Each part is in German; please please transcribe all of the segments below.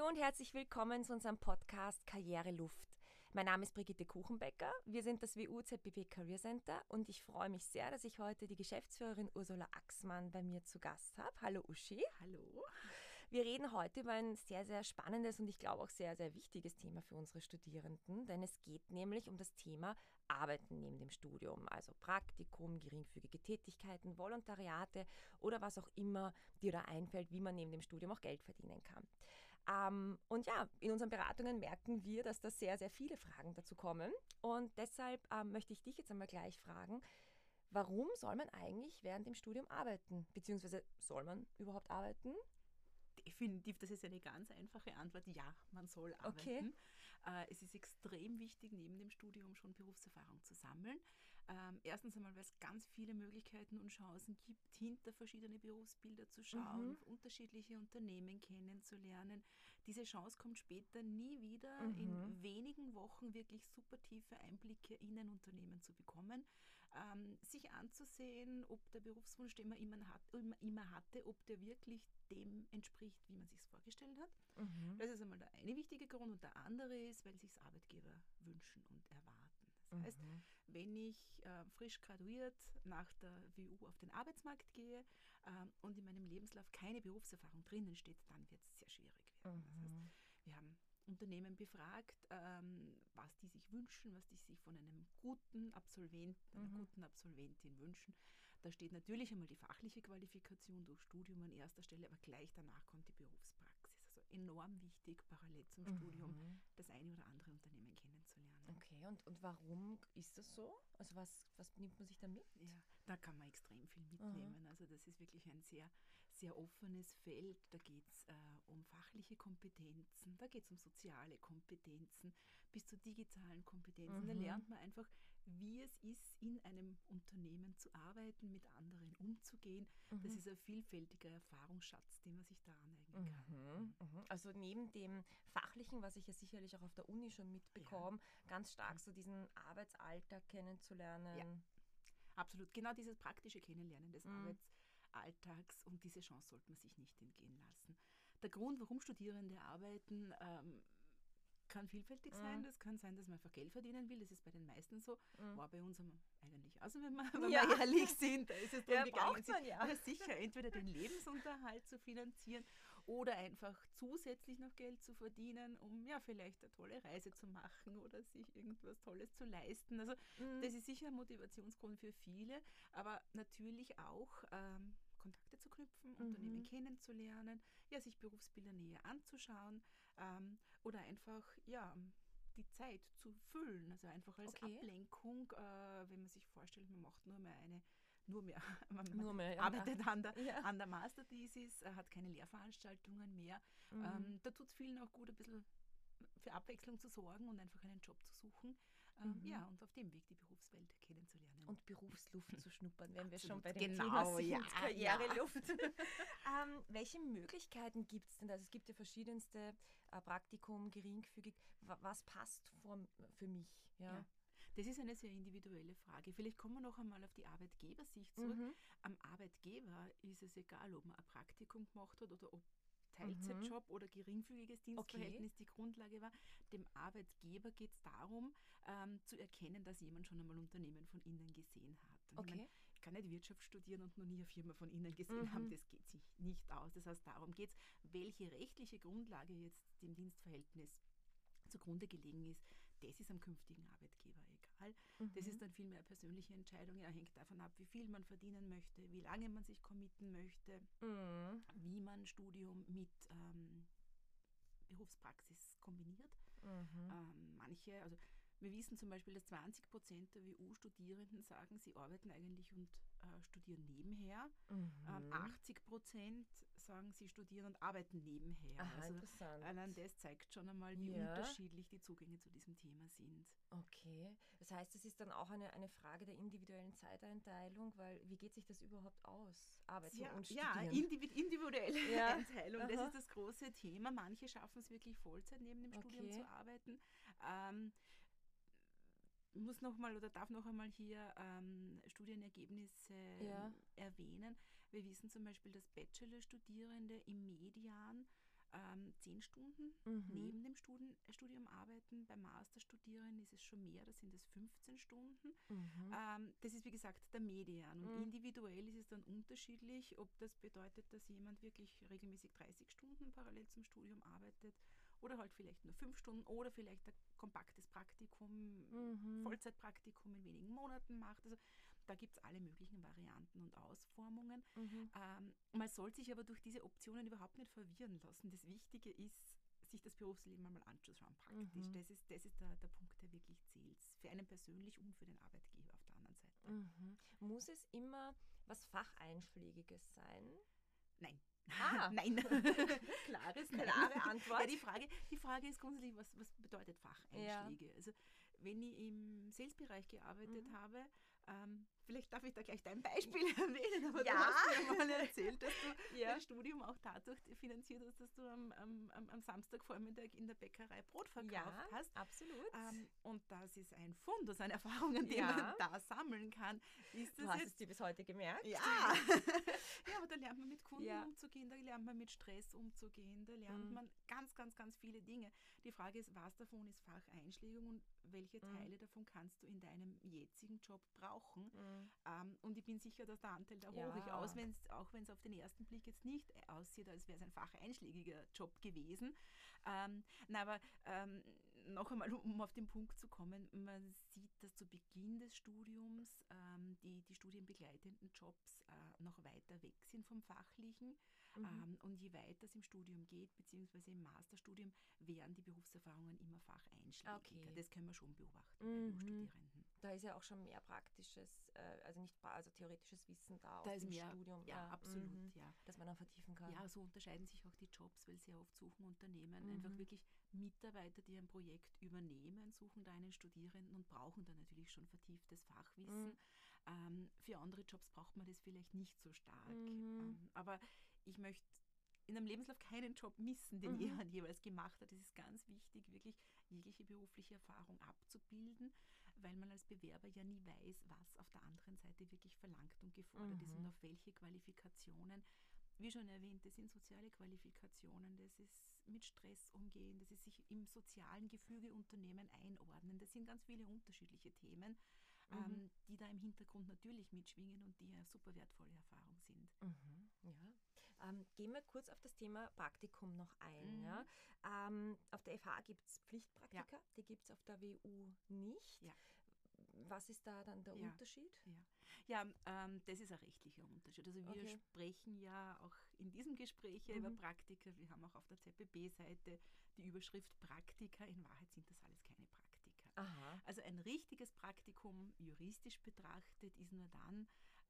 Hallo und herzlich willkommen zu unserem Podcast Karriere Luft. Mein Name ist Brigitte Kuchenbecker, wir sind das WU-ZBW Career Center und ich freue mich sehr, dass ich heute die Geschäftsführerin Ursula Axmann bei mir zu Gast habe. Hallo Uschi. Hallo. Wir reden heute über ein sehr, sehr spannendes und ich glaube auch sehr, sehr wichtiges Thema für unsere Studierenden, denn es geht nämlich um das Thema Arbeiten neben dem Studium, also Praktikum, geringfügige Tätigkeiten, Volontariate oder was auch immer dir da einfällt, wie man neben dem Studium auch Geld verdienen kann. Und ja, in unseren Beratungen merken wir, dass da sehr, sehr viele Fragen dazu kommen. Und deshalb möchte ich dich jetzt einmal gleich fragen, warum soll man eigentlich während dem Studium arbeiten? Beziehungsweise soll man überhaupt arbeiten? Definitiv, das ist eine ganz einfache Antwort. Ja, man soll Okay. arbeiten. Es ist extrem wichtig, neben dem Studium schon Berufserfahrung zu sammeln. Erstens einmal, weil es ganz viele Möglichkeiten und Chancen gibt, hinter verschiedene Berufsbilder zu schauen, unterschiedliche Unternehmen kennenzulernen. Diese Chance kommt später nie wieder, in wenigen Wochen wirklich super tiefe Einblicke in ein Unternehmen zu bekommen, sich anzusehen, ob der Berufswunsch, den man immer hatte, ob der wirklich dem entspricht, wie man sich es vorgestellt hat. Das ist einmal der eine wichtige Grund. Und der andere ist, weil sich Arbeitgeber wünschen und erwarten. Das heißt, wenn ich frisch graduiert nach der WU auf den Arbeitsmarkt gehe und in meinem Lebenslauf keine Berufserfahrung drinnen steht, dann wird es sehr schwierig werden. Das heißt, wir haben Unternehmen befragt, was die sich wünschen, was die sich von einem guten Absolventen, einer guten Absolventin wünschen. Da steht natürlich einmal die fachliche Qualifikation durch Studium an erster Stelle, aber gleich danach kommt die Berufspraxis. Also enorm wichtig, parallel zum Studium das eine oder andere Unternehmen kennenzulernen. Okay, und warum ist das so? Also was nimmt man sich da mit? Ja, da kann man extrem viel mitnehmen. Also das ist wirklich ein sehr, sehr offenes Feld. Da geht es um fachliche Kompetenzen, da geht es um soziale Kompetenzen, bis zu digitalen Kompetenzen. Da lernt man einfach, wie es ist, in einem Unternehmen zu arbeiten, mit anderen umzugehen. Das ist ein vielfältiger Erfahrungsschatz, den man sich da aneignen kann. Also neben dem Fachlichen, was ich ja sicherlich auch auf der Uni schon mitbekomme, ganz stark so diesen Arbeitsalltag kennenzulernen. Ja. Absolut, genau dieses praktische Kennenlernen des Arbeitsalltags und diese Chance sollte man sich nicht entgehen lassen. Der Grund, warum Studierende arbeiten, kann vielfältig sein. Das kann sein, dass man einfach Geld verdienen will. Das ist bei den meisten so. War bei uns eigentlich. Also wenn wir ehrlich sind, da ist es darum gegangen, sicher entweder den Lebensunterhalt zu finanzieren oder einfach zusätzlich noch Geld zu verdienen, um ja vielleicht eine tolle Reise zu machen oder sich irgendwas Tolles zu leisten. Also das ist sicher ein Motivationsgrund für viele, aber natürlich auch Kontakte zu knüpfen, Unternehmen kennenzulernen, ja, sich Berufsbilder näher anzuschauen oder einfach die Zeit zu füllen, also einfach als Ablenkung, wenn man sich vorstellt, man macht man arbeitet an der Masterthesis, hat keine Lehrveranstaltungen mehr. Da tut es vielen auch gut, ein bisschen für Abwechslung zu sorgen und einfach einen Job zu suchen. Und auf dem Weg die Berufswelt kennenzulernen. Und Berufsluft zu schnuppern, wenn wir schon Absolut, bei dem Thema sind, Karriereluft. Ja. Welche Möglichkeiten gibt es denn? Also es gibt ja verschiedenste Praktikum, geringfügig. Was passt für mich? Ja. Das ist eine sehr individuelle Frage. Vielleicht kommen wir noch einmal auf die Arbeitgebersicht zurück. Am Arbeitgeber ist es egal, ob man ein Praktikum gemacht hat oder ob Teilzeitjob oder geringfügiges Dienstverhältnis die Grundlage war. Dem Arbeitgeber geht es darum, zu erkennen, dass jemand schon einmal Unternehmen von innen gesehen hat. Und ich kann nicht Wirtschaft studieren und noch nie eine Firma von innen gesehen haben. Das geht sich nicht aus. Das heißt, darum geht es, welche rechtliche Grundlage jetzt dem Dienstverhältnis zugrunde gelegen ist, das ist am künftigen Arbeitgeber egal. Das ist dann vielmehr eine persönliche Entscheidung. Ja, hängt davon ab, wie viel man verdienen möchte, wie lange man sich committen möchte, wie man Studium mit Berufspraxis kombiniert. Also wir wissen zum Beispiel, dass 20% der WU-Studierenden sagen, sie arbeiten eigentlich und studieren nebenher. 80% sagen, sie studieren und arbeiten nebenher. Aha, also interessant. allein das zeigt schon einmal, wie unterschiedlich die Zugänge zu diesem Thema sind. Okay, das heißt, es ist dann auch eine Frage der individuellen Zeiteinteilung, weil wie geht sich das überhaupt aus, Arbeiten und Studieren? Ja, individuelle Einteilung, das ist das große Thema. Manche schaffen es wirklich Vollzeit neben dem Studium zu arbeiten. Darf noch einmal hier Studienergebnisse erwähnen. Wir wissen zum Beispiel, dass Bachelorstudierende im Median 10 Stunden neben dem Studium arbeiten. Bei Masterstudierenden ist es schon mehr, da sind es 15 Stunden. Das ist, wie gesagt, der Median. Und individuell ist es dann unterschiedlich, ob das bedeutet, dass jemand wirklich regelmäßig 30 Stunden parallel zum Studium arbeitet oder halt vielleicht nur 5 Stunden oder vielleicht ein kompaktes Praktikum, Vollzeitpraktikum in wenigen Monaten macht. Also da gibt es alle möglichen Varianten und Ausformungen. Man soll sich aber durch diese Optionen überhaupt nicht verwirren lassen. Das Wichtige ist, sich das Berufsleben einmal anzuschauen praktisch. Das ist der Punkt, der wirklich zählt. Für einen persönlich und für den Arbeitgeber auf der anderen Seite. Muss es immer was Facheinschlägiges sein? Nein. Nein. Klare Antwort. Ja, die Frage ist grundsätzlich, was bedeutet Facheinschläge? Ja. Also wenn ich im Sales-Bereich gearbeitet habe, vielleicht darf ich da gleich dein Beispiel erwähnen, aber du hast mir mal erzählt, dass du dein Studium auch dadurch finanziert hast, dass du am Samstagvormittag in der Bäckerei Brot verkauft hast. Absolut. Und das ist ein Fundus an Erfahrungen, die man da sammeln kann. Du hast es dir bis heute gemerkt? Ja. Ja, aber da lernt man mit Kunden umzugehen, da lernt man mit Stress umzugehen, da lernt man ganz, ganz, ganz viele Dinge. Die Frage ist, was davon ist Facheinschlägung und welche Teile davon kannst du in deinem jetzigen Job brauchen? Und ich bin sicher, dass der Anteil da hoch ist, auch wenn es auf den ersten Blick jetzt nicht aussieht, als wäre es ein facheinschlägiger Job gewesen. Aber noch einmal, um auf den Punkt zu kommen, man sieht, dass zu Beginn des Studiums die studienbegleitenden Jobs noch weiter weg sind vom Fachlichen. Und je weiter es im Studium geht, beziehungsweise im Masterstudium, werden die Berufserfahrungen immer facheinschlägiger. Okay. Das können wir schon beobachten bei Studierenden. Da ist ja auch schon mehr praktisches, also theoretisches Wissen da aus dem mehr, Studium. Ja, absolut. Ja. Dass man dann vertiefen kann. Ja, so unterscheiden sich auch die Jobs, weil sehr oft suchen Unternehmen einfach wirklich Mitarbeiter, die ein Projekt übernehmen, suchen da einen Studierenden und brauchen dann natürlich schon vertieftes Fachwissen. Für andere Jobs braucht man das vielleicht nicht so stark. Aber ich möchte in einem Lebenslauf keinen Job missen, den jemand jeweils gemacht hat. Es ist ganz wichtig, wirklich jegliche berufliche Erfahrung abzubilden, weil man als Bewerber ja nie weiß, was auf der anderen Seite wirklich verlangt und gefordert ist und auf welche Qualifikationen. Wie schon erwähnt, das sind soziale Qualifikationen, das ist mit Stress umgehen, das ist sich im sozialen Gefüge Unternehmen einordnen. Das sind ganz viele unterschiedliche Themen, die da im Hintergrund natürlich mitschwingen und die ja super wertvolle Erfahrung sind. Gehen wir kurz auf das Thema Praktikum noch ein. Ja? Auf der FH gibt es Pflichtpraktika, die gibt es auf der WU nicht. Ja. Was ist da dann der Unterschied? Ja, das ist ein rechtlicher Unterschied. Also wir sprechen ja auch in diesem Gespräch über Praktika. Wir haben auch auf der ZBB-Seite die Überschrift Praktika. In Wahrheit sind das alles keine Praktika. Aha. Also ein richtiges Praktikum, juristisch betrachtet, ist nur dann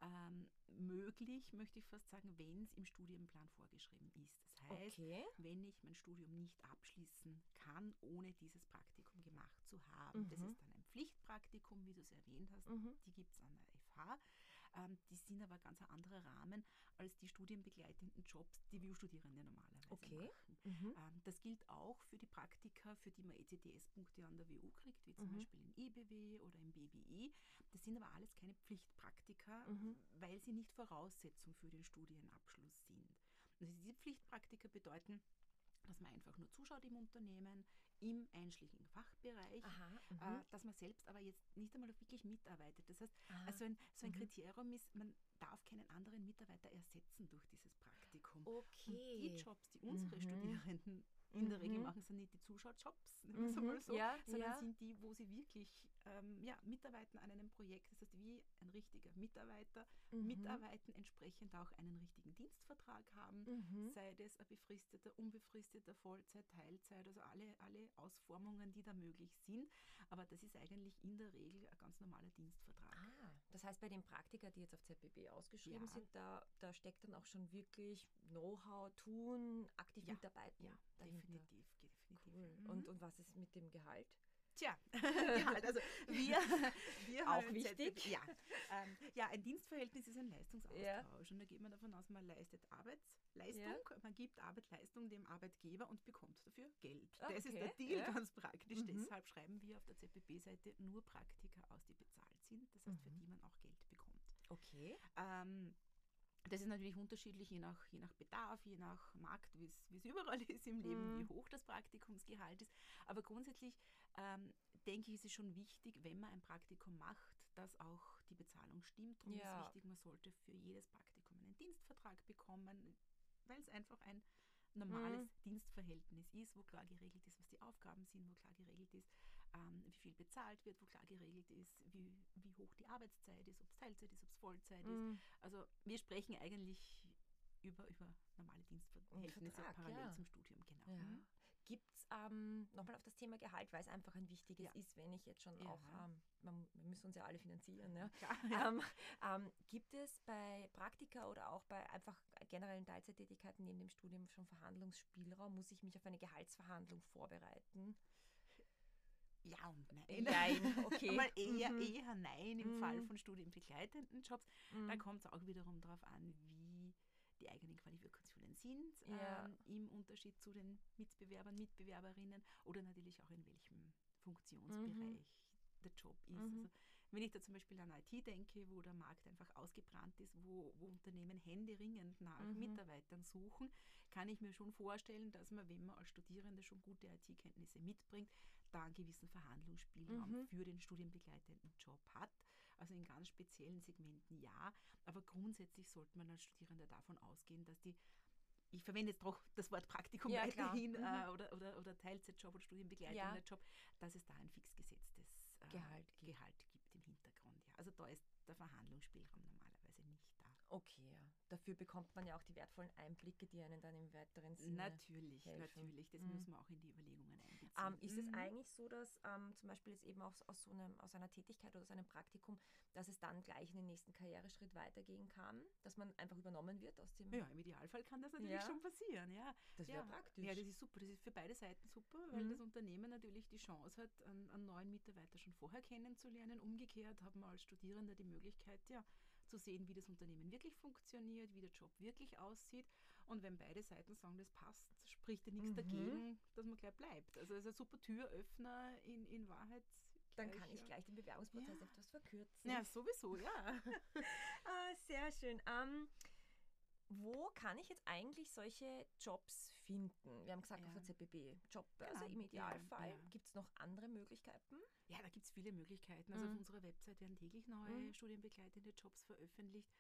möglich, möchte ich fast sagen, wenn es im Studienplan vorgeschrieben ist. Das heißt, wenn ich mein Studium nicht abschließen kann, ohne dieses Praktikum gemacht zu haben. Das ist dann ein Pflichtpraktikum, wie du es erwähnt hast. Die gibt es an der FH. Die sind aber ganz ein anderer Rahmen als die studienbegleitenden Jobs, die WU-Studierende normalerweise machen. Das gilt auch für die Praktika, für die man ECTS-Punkte an der WU kriegt, wie zum Beispiel im IBW oder im BWI. Das sind aber alles keine Pflichtpraktika, weil sie nicht Voraussetzung für den Studienabschluss sind. Also diese Pflichtpraktika bedeuten, dass man einfach nur zuschaut im Unternehmen, im einschlägigen Fachbereich, dass man selbst aber jetzt nicht einmal wirklich mitarbeitet. Das heißt, also ein Kriterium ist, man darf keinen anderen Mitarbeiter ersetzen durch dieses Praktikum. Okay. Und die Jobs, die unsere Studierenden in der Regel machen, sind nicht die Zuschau-Jobs, nennen wir es einmal so, sondern sind die, wo sie wirklich mitarbeiten an einem Projekt. Das heißt, wie ein richtiger Mitarbeiter mitarbeiten, entsprechend auch einen richtigen Dienstvertrag haben, sei das ein befristeter, unbefristeter, Vollzeit, Teilzeit, also alle Ausformungen, die da möglich sind. Aber das ist eigentlich in der Regel ein ganz normaler Dienstvertrag. Das heißt, bei den Praktika, die jetzt auf ZBB ausgeschrieben sind, da steckt dann auch schon wirklich Know-how, tun, aktiv mitarbeiten. Ja, definitiv. Cool. Und was ist mit dem Gehalt? Tja, Gehalt. Also wir auch wichtig. Ja, ein Dienstverhältnis ist ein Leistungsaustausch. Und da geht man davon aus, man leistet Arbeitsleistung, man gibt Arbeitsleistung dem Arbeitgeber und bekommt dafür Geld. Das ist der Deal, ganz praktisch. Deshalb schreiben wir auf der ZBB-Seite nur Praktika aus, die bezahlt sind. Das heißt, für die man auch Geld bekommt. Okay. Das ist natürlich unterschiedlich, je nach Bedarf, je nach Markt, wie es überall ist im Leben, wie hoch das Praktikumsgehalt ist. Aber grundsätzlich denke ich, ist es schon wichtig, wenn man ein Praktikum macht, dass auch die Bezahlung stimmt. Darum ist wichtig, man sollte für jedes Praktikum einen Dienstvertrag bekommen, weil es einfach ein normales Dienstverhältnis ist, wo klar geregelt ist, was die Aufgaben sind, wo klar geregelt ist, wie viel bezahlt wird, wo klar geregelt ist, wie hoch die Arbeitszeit ist, ob es Teilzeit ist, ob es Vollzeit ist. Also wir sprechen eigentlich über normale Dienstverhältnisse parallel zum Studium, genau. Ja. Gibt es, nochmal auf das Thema Gehalt, weil es einfach ein wichtiges ist, wenn ich jetzt schon auch, wir müssen uns ja alle finanzieren, ja. Klar, gibt es bei Praktika oder auch bei einfach generellen Teilzeittätigkeiten neben dem Studium schon Verhandlungsspielraum? Muss ich mich auf eine Gehaltsverhandlung vorbereiten? Ja und nein. Nein, okay. Mal eher nein im Fall von studienbegleitenden Jobs. Da kommt es auch wiederum darauf an, wie die eigenen Qualifikationen sind, im Unterschied zu den Mitbewerbern, Mitbewerberinnen oder natürlich auch in welchem Funktionsbereich der Job ist. Also wenn ich da zum Beispiel an IT denke, wo der Markt einfach ausgebrannt ist, wo Unternehmen händeringend nach Mitarbeitern suchen, kann ich mir schon vorstellen, dass man, wenn man als Studierende schon gute IT-Kenntnisse mitbringt, da einen gewissen Verhandlungsspielraum für den studienbegleitenden Job hat. Also in ganz speziellen Segmenten ja, aber grundsätzlich sollte man als Studierender davon ausgehen, dass ich verwende jetzt doch das Wort Praktikum weiterhin oder Teilzeitjob oder studienbegleitender Job, dass es da ein fix gesetztes Gehalt gibt im Hintergrund. Ja. Also da ist der Verhandlungsspielraum normalerweise nicht da. Okay, ja. Dafür bekommt man ja auch die wertvollen Einblicke, die einen dann im weiteren Sinne Natürlich. Das müssen wir auch in die Überlegungen einbeziehen. Ist es eigentlich so, dass zum Beispiel jetzt eben auch aus einer Tätigkeit oder aus einem Praktikum, dass es dann gleich in den nächsten Karriereschritt weitergehen kann, dass man einfach übernommen wird aus dem... Ja, im Idealfall kann das natürlich schon passieren. Ja. Das wäre praktisch. Ja, das ist super. Das ist für beide Seiten super, weil das Unternehmen natürlich die Chance hat, einen neuen Mitarbeiter schon vorher kennenzulernen. Umgekehrt hat man als Studierender die Möglichkeit, zu sehen, wie das Unternehmen wirklich funktioniert, wie der Job wirklich aussieht. Und wenn beide Seiten sagen, das passt, spricht ja nichts dagegen, dass man gleich bleibt. Also es ist ein super Türöffner in Wahrheit. Dann kann ich gleich den Bewerbungsprozess etwas verkürzen. Ja, sowieso, ja. Sehr schön. Wo kann ich jetzt eigentlich solche Jobs finden? Wir haben gesagt, auf der ZBB Jobbörse im Idealfall. Ja. Gibt es noch andere Möglichkeiten? Ja, da gibt es viele Möglichkeiten. Also auf unserer Website werden täglich neue studienbegleitende Jobs veröffentlicht.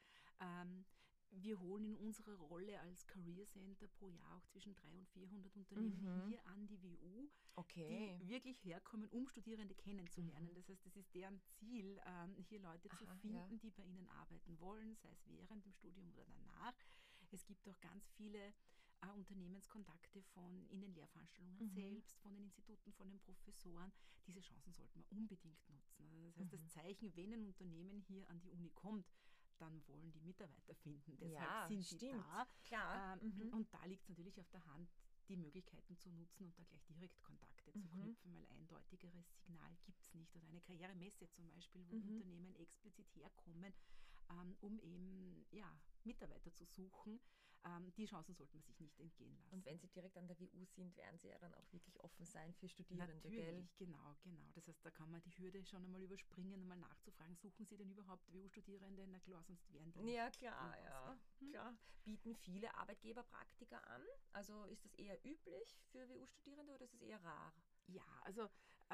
Wir holen in unserer Rolle als Career Center pro Jahr auch zwischen 300 und 400 Unternehmen hier an die WU, die wirklich herkommen, um Studierende kennenzulernen. Das heißt, das ist deren Ziel, hier Leute zu finden, die bei ihnen arbeiten wollen, sei es während dem Studium oder danach. Es gibt auch ganz viele Unternehmenskontakte in den Lehrveranstaltungen selbst, von den Instituten, von den Professoren. Diese Chancen sollten wir unbedingt nutzen. Also das heißt, das Zeichen, wenn ein Unternehmen hier an die Uni kommt, dann wollen die Mitarbeiter finden. Deshalb sind sie da. Klar. Und da liegt es natürlich auf der Hand, die Möglichkeiten zu nutzen und da gleich direkt Kontakte zu knüpfen, weil eindeutigeres Signal gibt es nicht. Oder eine Karrieremesse zum Beispiel, wo Unternehmen explizit herkommen, um eben Mitarbeiter zu suchen. Die Chancen sollte man sich nicht entgehen lassen. Und wenn Sie direkt an der WU sind, werden Sie ja dann auch wirklich offen sein für Studierende. Natürlich, genau. Das heißt, da kann man die Hürde schon einmal überspringen, einmal nachzufragen, suchen Sie denn überhaupt WU-Studierende? Na klar, sonst wären die nicht. Ja, klar, klar. Bieten viele Arbeitgeber Praktika an? Also ist das eher üblich für WU-Studierende oder ist es eher rar? Ja, also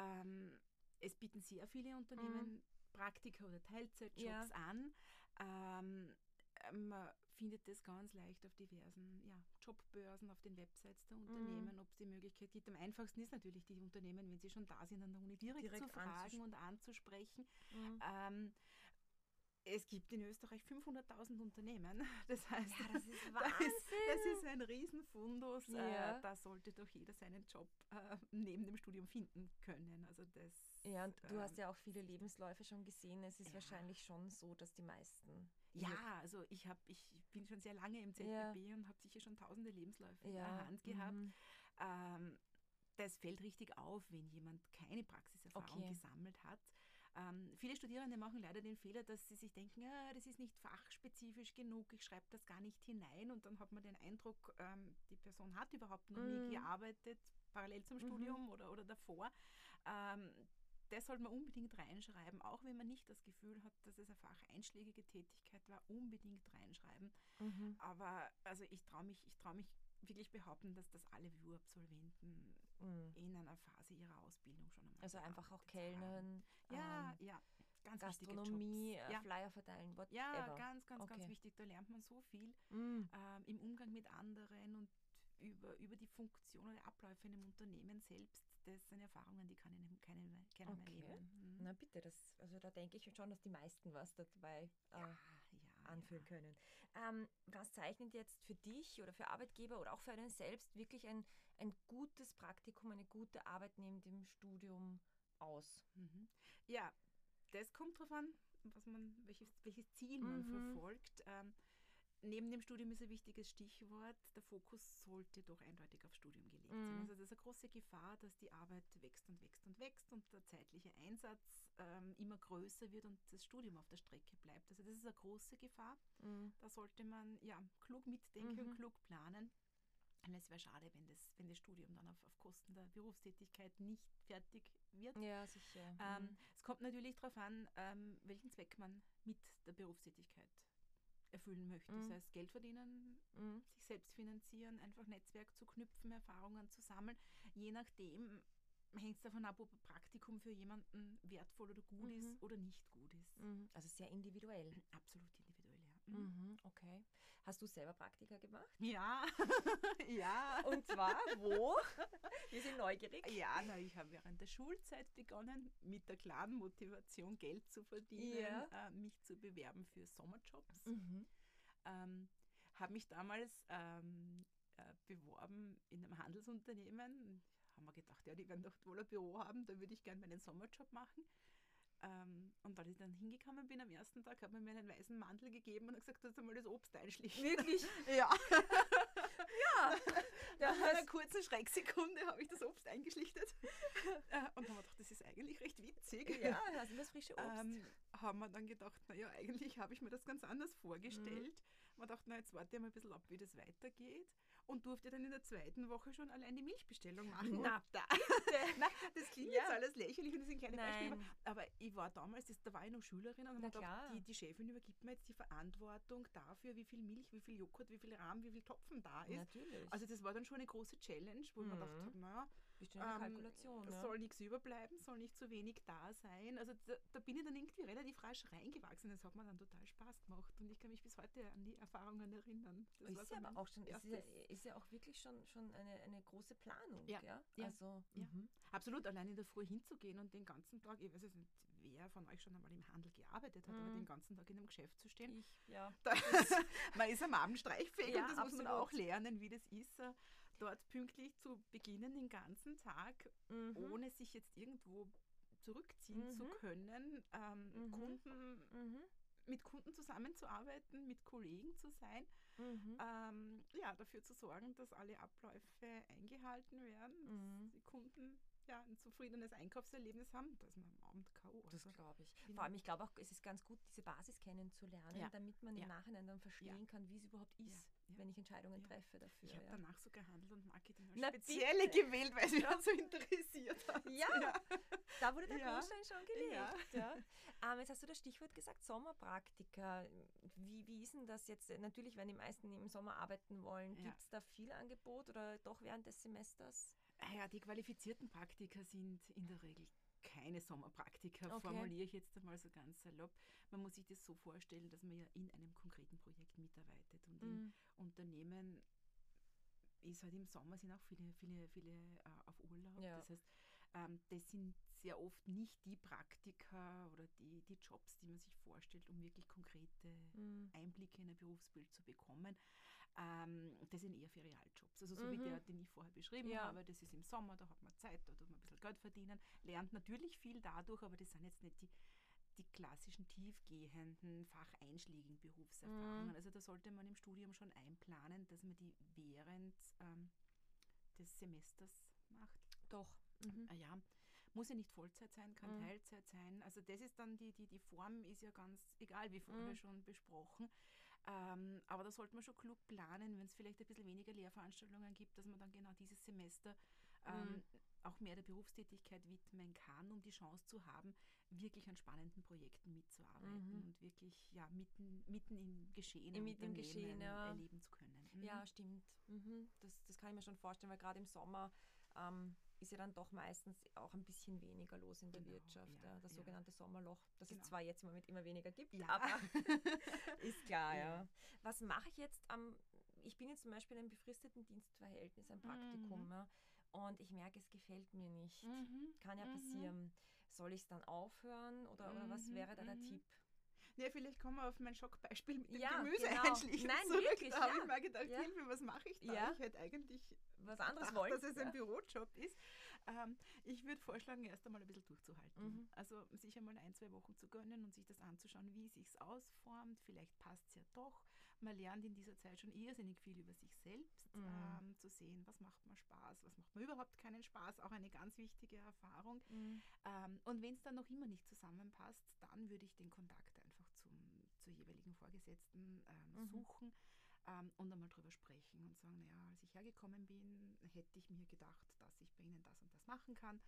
es bieten sehr viele Unternehmen Praktika oder Teilzeitjobs an. Man findet das ganz leicht auf diversen Jobbörsen, auf den Websites der Unternehmen, ob es die Möglichkeit gibt. Am einfachsten ist natürlich die Unternehmen, wenn sie schon da sind, an der Uni direkt zu fragen und anzusprechen. Es gibt in Österreich 500.000 Unternehmen. Das heißt, das ist Wahnsinn. Das ist ein Riesenfundus. Da sollte doch jeder seinen Job neben dem Studium finden können. Also das, und du hast ja auch viele Lebensläufe schon gesehen. Es ist wahrscheinlich schon so, dass die meisten... Ja, also ich bin schon sehr lange im ZBB und habe sicher schon tausende Lebensläufe in der Hand gehabt. Das fällt richtig auf, wenn jemand keine Praxiserfahrung gesammelt hat. Viele Studierende machen leider den Fehler, dass sie sich denken, das ist nicht fachspezifisch genug, ich schreibe das gar nicht hinein und dann hat man den Eindruck, die Person hat überhaupt noch nie gearbeitet, parallel zum Studium oder davor. das sollte man unbedingt reinschreiben, auch wenn man nicht das Gefühl hat, dass es eine facheinschlägige Tätigkeit war, unbedingt reinschreiben. Aber also ich traue mich wirklich behaupten, dass das alle WU-Absolventen in einer Phase ihrer Ausbildung schon einmal Also einfach auch gearbeitet Kellnern, haben. Ja, ganz wichtige Gastronomie, Jobs. Ja. Flyer verteilen, whatever. Ja, ganz Okay. wichtig. Da lernt man so viel Mhm. im Umgang mit anderen und über die Funktion oder Abläufe in einem Unternehmen selbst. Das sind Erfahrungen, die kann Ihnen keiner mehr Okay. nehmen. Na bitte, also da denke ich schon, dass die meisten was dabei anführen können. Was zeichnet jetzt für dich oder für Arbeitgeber oder auch für einen selbst wirklich ein gutes Praktikum, eine gute Arbeit neben dem Studium aus? Ja, das kommt darauf an, welches Ziel man verfolgt. Neben dem Studium ist ein wichtiges Stichwort. Der Fokus sollte doch eindeutig aufs Studium gelegt sein. Also das ist eine große Gefahr, dass die Arbeit wächst und wächst und wächst und der zeitliche Einsatz immer größer wird und das Studium auf der Strecke bleibt. Also das ist eine große Gefahr. Da sollte man klug mitdenken und klug planen. Und es wäre schade, wenn das Studium dann auf Kosten der Berufstätigkeit nicht fertig wird. Ja, sicher. Es kommt natürlich darauf an, welchen Zweck man mit der Berufstätigkeit erfüllen möchte. Das heißt, Geld verdienen, sich selbst finanzieren, einfach Netzwerk zu knüpfen, Erfahrungen zu sammeln. Je nachdem hängt es davon ab, ob ein Praktikum für jemanden wertvoll oder gut ist oder nicht gut ist. Also sehr individuell. Absolut individuell, ja. Okay. Hast du selber Praktika gemacht? Ja, ja. Und zwar wo? Wir sind neugierig. Ja, ich habe während der Schulzeit begonnen, mit der klaren Motivation, Geld zu verdienen, mich zu bewerben für Sommerjobs. Habe mich damals beworben in einem Handelsunternehmen. Haben wir gedacht, ja, die werden doch wohl ein Büro haben, da würde ich gerne meinen Sommerjob machen. Und als ich dann hingekommen bin am ersten Tag, hat man mir einen weißen Mantel gegeben und hat gesagt, dass du mal das Obst einschlichten. Wirklich? Ja. Ja. Nach einer kurzen Schrecksekunde habe ich das Obst eingeschlichtet und haben wir gedacht, das ist eigentlich recht witzig. Ja, also das frische Obst. Haben wir dann gedacht, naja, eigentlich habe ich mir das ganz anders vorgestellt. Man dachte, jetzt warte ich mal ein bisschen ab, wie das weitergeht. Und durfte dann in der zweiten Woche schon allein die Milchbestellung machen. Na, Nein, das klingt jetzt alles lächerlich und das sind kleine Nein. Beispiele. Aber ich war damals, da war ich noch Schülerin und Na habe gedacht, klar. die Chefin übergibt mir jetzt die Verantwortung dafür, wie viel Milch, wie viel Joghurt, wie viel Rahm, wie viel Topfen da ist. Natürlich. Also das war dann schon eine große Challenge, wo ich mir gedacht habe, naja, Bestimmt eine Kalkulation. es soll nichts überbleiben, soll nicht zu wenig da sein. Also da bin ich dann irgendwie relativ rasch reingewachsen. Das hat mir dann total Spaß gemacht und ich kann mich bis heute an die Erfahrungen erinnern. Das war Ist so ja aber mein auch schon, erstes- ist ja auch wirklich schon eine große Planung. Ja, Ja? ja, Also, ja. Absolut, allein in der Früh hinzugehen und den ganzen Tag, ich weiß es nicht, wer von euch schon einmal im Handel gearbeitet hat, aber den ganzen Tag in einem Geschäft zu stehen. Ja. Man ist am Abend streichfähig Ja, und das muss man absolut. auch lernen, wie das ist, dort pünktlich zu beginnen den ganzen Tag, ohne sich jetzt irgendwo zurückziehen zu können, mit Kunden zusammenzuarbeiten, mit Kollegen zu sein, dafür zu sorgen, dass alle Abläufe eingehalten werden, dass die Kunden ein zufriedenes Einkaufserlebnis haben, dass man am Abend K.O. Das Also, glaube ich. Vor allem, ich glaube auch, es ist ganz gut, diese Basis kennenzulernen, Ja. damit man Ja. im Nachhinein dann verstehen Ja. kann, wie es überhaupt ist, Ja. wenn ich Entscheidungen Ja. treffe dafür. Ich habe ja. danach sogar Handel und Marketing als Na spezielle gewählt, weil es mich dann so interessiert hat. Ja, da wurde der Ja. Grundstein schon gelegt. Ja. Ja. Jetzt hast du das Stichwort gesagt, Sommerpraktika. Wie ist denn das jetzt? Natürlich, wenn die meisten im Sommer arbeiten wollen, Ja. gibt es da viel Angebot oder doch während des Semesters? Ja, die qualifizierten Praktika sind in der Regel keine Sommerpraktika, Okay. formuliere ich jetzt einmal so ganz salopp. Man muss sich das so vorstellen, dass man ja in einem konkreten Projekt mitarbeitet und in Unternehmen ist halt im Sommer sind auch viele auf Urlaub. Ja. Das heißt, das sind sehr oft nicht die Praktika oder die Jobs, die man sich vorstellt, um wirklich konkrete Einblicke in ein Berufsbild zu bekommen. Das sind eher Ferialjobs. Also so wie der, den ich vorher beschrieben Ja. habe, das ist im Sommer, da hat man Zeit, da tut man ein bisschen Geld verdienen, lernt natürlich viel dadurch, aber das sind jetzt nicht die klassischen tiefgehenden, facheinschlägigen Berufserfahrungen. Also da sollte man im Studium schon einplanen, dass man die während des Semesters macht. Doch. Ja, muss ja nicht Vollzeit sein, kann Teilzeit sein. Also das ist dann die Form ist ja ganz egal, wie vorher schon besprochen. Aber da sollte man schon klug planen, wenn es vielleicht ein bisschen weniger Lehrveranstaltungen gibt, dass man dann genau dieses Semester auch mehr der Berufstätigkeit widmen kann, um die Chance zu haben, wirklich an spannenden Projekten mitzuarbeiten und wirklich mitten im Geschehen, Im Geschehen, ja. erleben zu können. Ja, stimmt. Das kann ich mir schon vorstellen, weil gerade im Sommer ist ja dann doch meistens auch ein bisschen weniger los in der Wirtschaft. Ja, das sogenannte Sommerloch, das es zwar jetzt im Moment immer weniger gibt, aber ist klar, ja. Was mache ich jetzt ich bin jetzt zum Beispiel in einem befristeten Dienstverhältnis, ein Praktikum, ja, und ich merke, es gefällt mir nicht. Kann ja passieren. Soll ich es dann aufhören oder was wäre da der Tipp? Ja, vielleicht kommen wir auf mein Schockbeispiel mit dem Ja, Gemüse genau. einschlichen Nein, zurück. wirklich, Da habe ja. ich mir gedacht, Ja. Hilfe, was mache ich da? Ja. Ich hätte eigentlich Was anderes gedacht, wollen? dass es ein Bürojob ist. Ich würde vorschlagen, erst einmal ein bisschen durchzuhalten. Also sich einmal 1-2 Wochen zu gönnen und sich das anzuschauen, wie es sich ausformt. Vielleicht passt es ja doch. Man lernt in dieser Zeit schon irrsinnig viel über sich selbst, zu sehen, was macht mir Spaß, was macht mir überhaupt keinen Spaß. Auch eine ganz wichtige Erfahrung. Und wenn es dann noch immer nicht zusammenpasst, dann würde ich den Kontakt einfach zur jeweiligen Vorgesetzten suchen. Und einmal drüber sprechen und sagen, naja, als ich hergekommen bin, hätte ich mir gedacht, dass ich bei Ihnen das und das machen kann.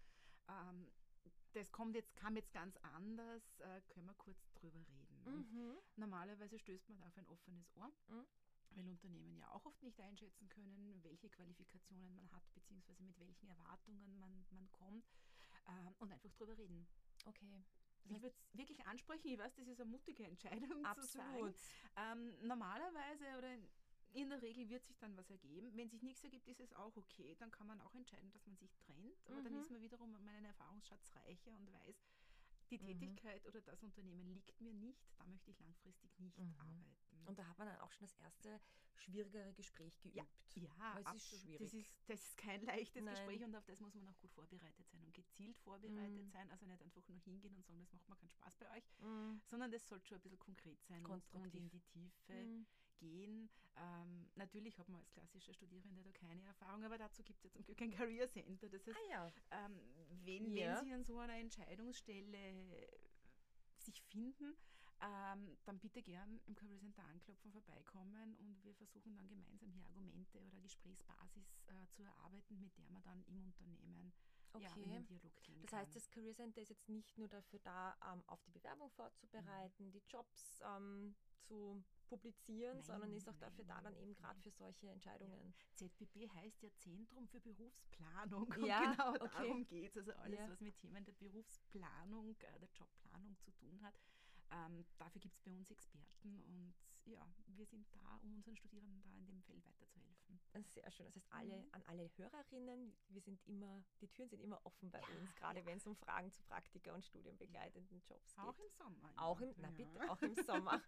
Das kam jetzt ganz anders, können wir kurz drüber reden. Und normalerweise stößt man da auf ein offenes Ohr, weil Unternehmen ja auch oft nicht einschätzen können, welche Qualifikationen man hat, beziehungsweise mit welchen Erwartungen man kommt, und einfach drüber reden. Okay. Ich würde es wirklich ansprechen. Ich weiß, das ist eine mutige Entscheidung Absolut. zu sagen. Normalerweise oder in der Regel wird sich dann was ergeben. Wenn sich nichts ergibt, ist es auch okay. Dann kann man auch entscheiden, dass man sich trennt. Aber dann ist man wiederum meinen Erfahrungsschatz reicher und weiß, die Tätigkeit oder das Unternehmen liegt mir nicht. Da möchte ich langfristig nicht arbeiten. Und da hat man dann auch schon das erste schwierigere Gespräch geübt. Ja, weil es ist schwierig. Das ist kein leichtes Gespräch und auf das muss man auch gut vorbereitet sein und gezielt vorbereitet sein. Also nicht einfach nur hingehen und sagen, das macht mir keinen Spaß bei euch, sondern das sollte schon ein bisschen konkret sein und in die Tiefe gehen. Natürlich hat man als klassischer Studierender da keine Erfahrung, aber dazu gibt es ja zum Glück ein Career Center. Das heißt, wenn Sie an so einer Entscheidungsstelle sich finden, dann bitte gern im Career Center anklopfen, vorbeikommen und wir versuchen dann gemeinsam hier Argumente oder Gesprächsbasis zu erarbeiten, mit der man dann im Unternehmen in den Dialog gehen Das kann. heißt, das Career Center ist jetzt nicht nur dafür da, auf die Bewerbung vorzubereiten, die Jobs zu publizieren, sondern ist auch dafür da, dann eben gerade für solche Entscheidungen. ZBB heißt ja Zentrum für Berufsplanung und Ja, genau darum geht es. Also alles, was mit Themen der Berufsplanung, der Jobplanung zu tun hat. Dafür gibt es bei uns Experten und wir sind da, um unseren Studierenden da in dem Feld weiterzuhelfen. Sehr schön. Das heißt, an alle Hörerinnen, die Türen sind immer offen bei uns, gerade wenn es um Fragen zu Praktika und studienbegleitenden Jobs geht. Auch im Sommer. Auch auch im Sommer.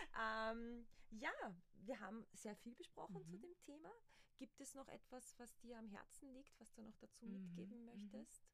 Wir haben sehr viel besprochen zu dem Thema. Gibt es noch etwas, was dir am Herzen liegt, was du noch dazu mitgeben möchtest?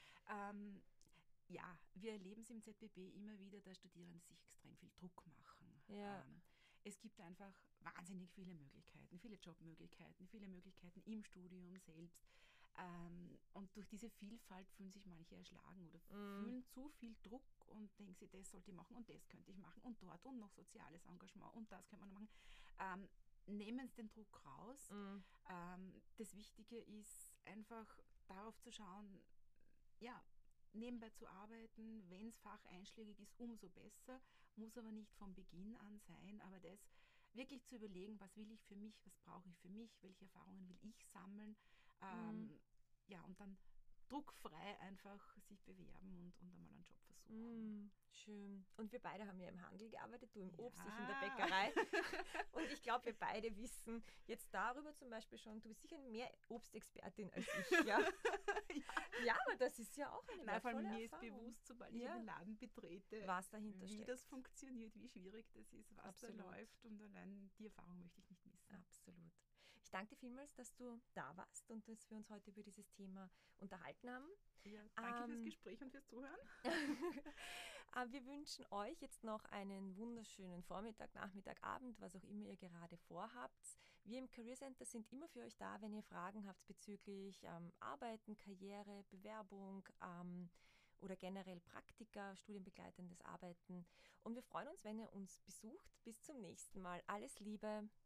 Ja, wir erleben es im ZBB immer wieder, dass Studierende sich extrem viel Druck machen. Ja. Es gibt einfach wahnsinnig viele Möglichkeiten, viele Jobmöglichkeiten, viele Möglichkeiten im Studium selbst. Und durch diese Vielfalt fühlen sich manche erschlagen oder fühlen zu viel Druck und denken sich, das sollte ich machen und das könnte ich machen und dort und noch soziales Engagement und das könnte man noch machen. Nehmen Sie den Druck raus. Das Wichtige ist einfach darauf zu schauen, nebenbei zu arbeiten, wenn es facheinschlägig ist, umso besser, muss aber nicht von Beginn an sein, aber das wirklich zu überlegen, was will ich für mich, was brauche ich für mich, welche Erfahrungen will ich sammeln, und dann druckfrei einfach sich bewerben und einmal einen Job versuchen. Schön. Und wir beide haben ja im Handel gearbeitet, du im Obst, ich in der Bäckerei. Und ich glaube, wir beide wissen jetzt darüber zum Beispiel schon, du bist sicher mehr Obstexpertin als ich. Ja, aber das ist ja auch eine wertvolle Erfahrung. Mir ist Erfahrung. bewusst, sobald ich einen Laden betrete, was dahinter wie steckt. das funktioniert, wie schwierig das ist, was Absolut. da läuft und allein die Erfahrung möchte ich nicht missen. Absolut. Ich danke dir vielmals, dass du da warst und dass wir uns heute über dieses Thema unterhalten haben. Ja, danke fürs Gespräch und fürs Zuhören. Wir wünschen euch jetzt noch einen wunderschönen Vormittag, Nachmittag, Abend, was auch immer ihr gerade vorhabt. Wir im Career Center sind immer für euch da, wenn ihr Fragen habt bezüglich Arbeiten, Karriere, Bewerbung oder generell Praktika, studienbegleitendes Arbeiten. Und wir freuen uns, wenn ihr uns besucht. Bis zum nächsten Mal. Alles Liebe.